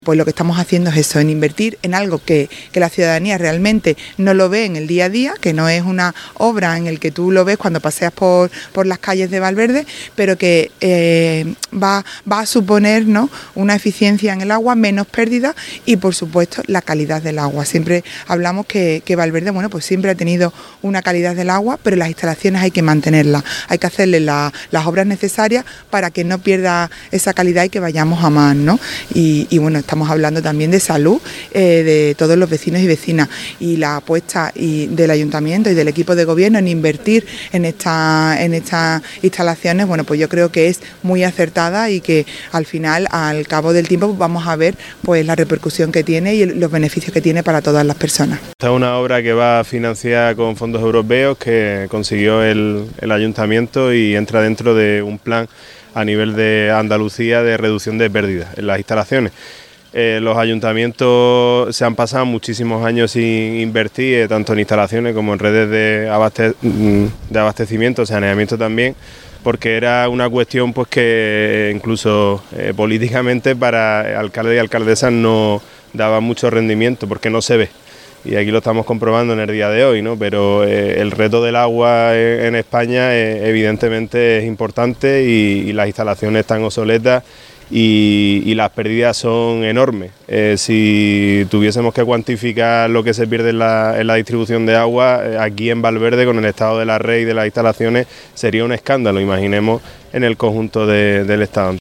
Pues lo que estamos haciendo es eso, en invertir en algo que la ciudadanía realmente no lo ve en el día a día, que no es una obra en el que tú lo ves cuando paseas por las calles de Valverde, pero que va a suponer, ¿no?, una eficiencia en el agua, menos pérdidas y, por supuesto, la calidad del agua. Siempre hablamos que Valverde, bueno, pues siempre ha tenido una calidad del agua, pero las instalaciones hay que mantenerlas, hay que hacerle las obras necesarias para que no pierda esa calidad y que vayamos a más, ¿no? Y bueno, estamos hablando también de salud de todos los vecinos y vecinas, y la apuesta del ayuntamiento y del equipo de gobierno en invertir en estas instalaciones, bueno, pues yo creo que es muy acertada y que al final, al cabo del tiempo, vamos a ver pues la repercusión que tiene y los beneficios que tiene para todas las personas. Esta es una obra que va financiada con fondos europeos que consiguió el ayuntamiento y entra dentro de un plan a nivel de Andalucía de reducción de pérdidas en las instalaciones. Los ayuntamientos se han pasado muchísimos años sin invertir tanto en instalaciones como en redes de abastecimiento, saneamiento también, porque era una cuestión pues que incluso políticamente para alcaldes y alcaldesas no daba mucho rendimiento porque no se ve. Y aquí lo estamos comprobando en el día de hoy, ¿no? Pero el reto del agua en España evidentemente es importante y las instalaciones están obsoletas y las pérdidas son enormes. Si tuviésemos que cuantificar lo que se pierde en la distribución de agua, aquí en Valverde, con el estado de la red y de las instalaciones, sería un escándalo, imaginemos en el conjunto del estado.